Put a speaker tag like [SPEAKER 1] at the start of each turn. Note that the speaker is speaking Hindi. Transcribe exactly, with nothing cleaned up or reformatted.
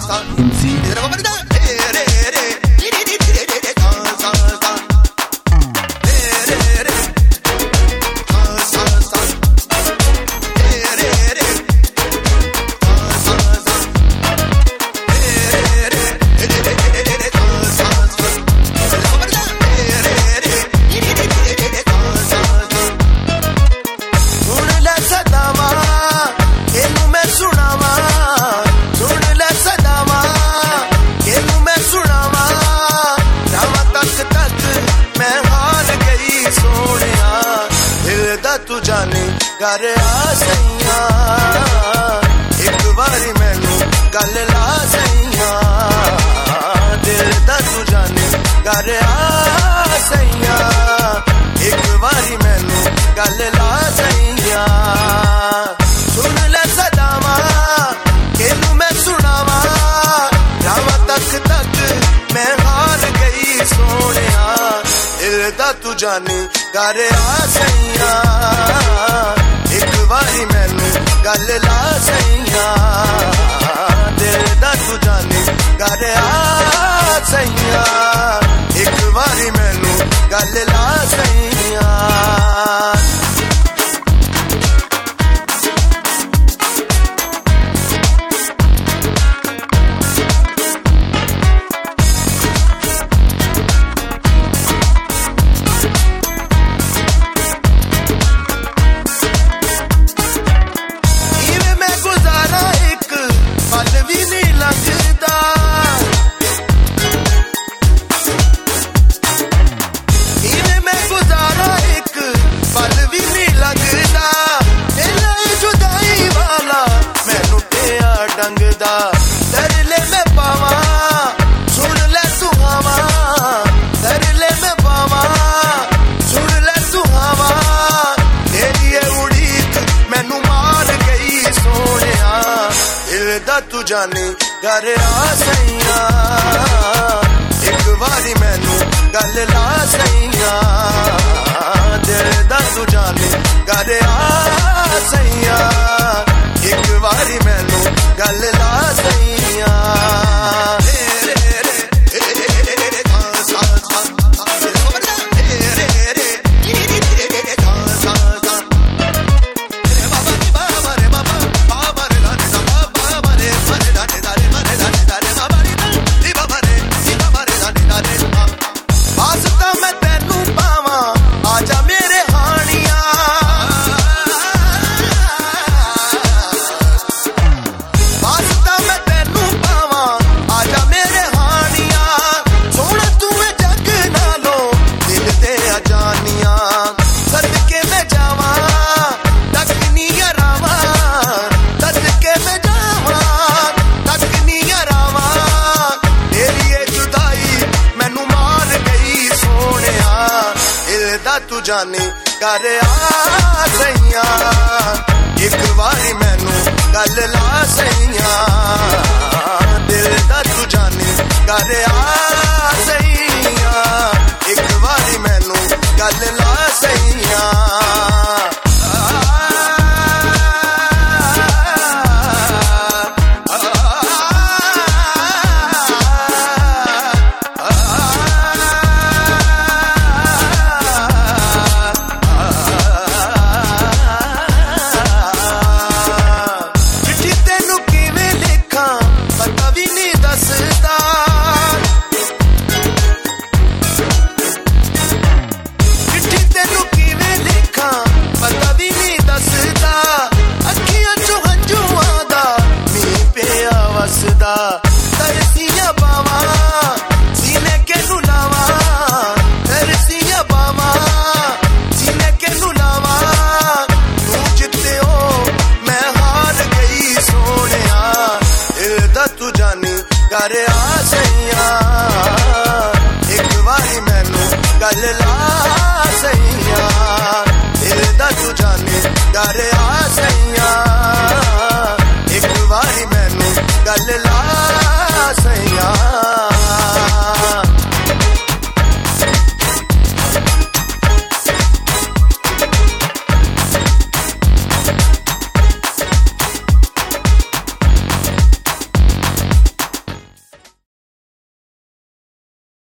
[SPEAKER 1] तू जाने कर आ सैया एक बारी मैनू गल ला सैया दिल दा तू जाने कर आ सैया एक बारी मैनू गल ला सैया सुन ले सदावा केनू मैं सुनावा रावा तक तक मैं हार गई सोनिया दिल दा तू जाने कर आ सैया एक बारी मैनू गल ला सैया दिल दा तू जाने कर आ सैया एक बारी मैनू गल ला सैया दरले में पावा सुन ले सुहावा दरले में पावा सुन ले सुहावा तेरी उड़ीक मैनू मार गई सोनिया दिल दा तू जाने कर आ सैया एक बारी मैनू गल ला सैया दिल दा तू जाने कर आ सैया एक बारी मैनू गल ला सैया वास्ता मैं तेनू पावा आजा मेरे हानिया वास्ता मैं तेनू पावा आजा मेरे हानिया सोना तू जग नालो दिल दे अजानिया सदके में जावा तकनी रावा सदके में जावा तकनी रावा तेरी ये जुदाई मैनू मार गई सोनिया दिल दा तू जाने कर आ सैया एक बारी मैनू गल ला सैया दिल दा तू जाने कर आ सैया एक बारी मैनू गल ला सैया तरसिया बावा सीने के नुलावा तरसिया बावा सीने के नुलावा तू जितने हो मैं हार गई सोनिया दिल दा तू जाने कर आ सैया एक बारी मैनू गल ला सैया दिल दा तू जाने कर आ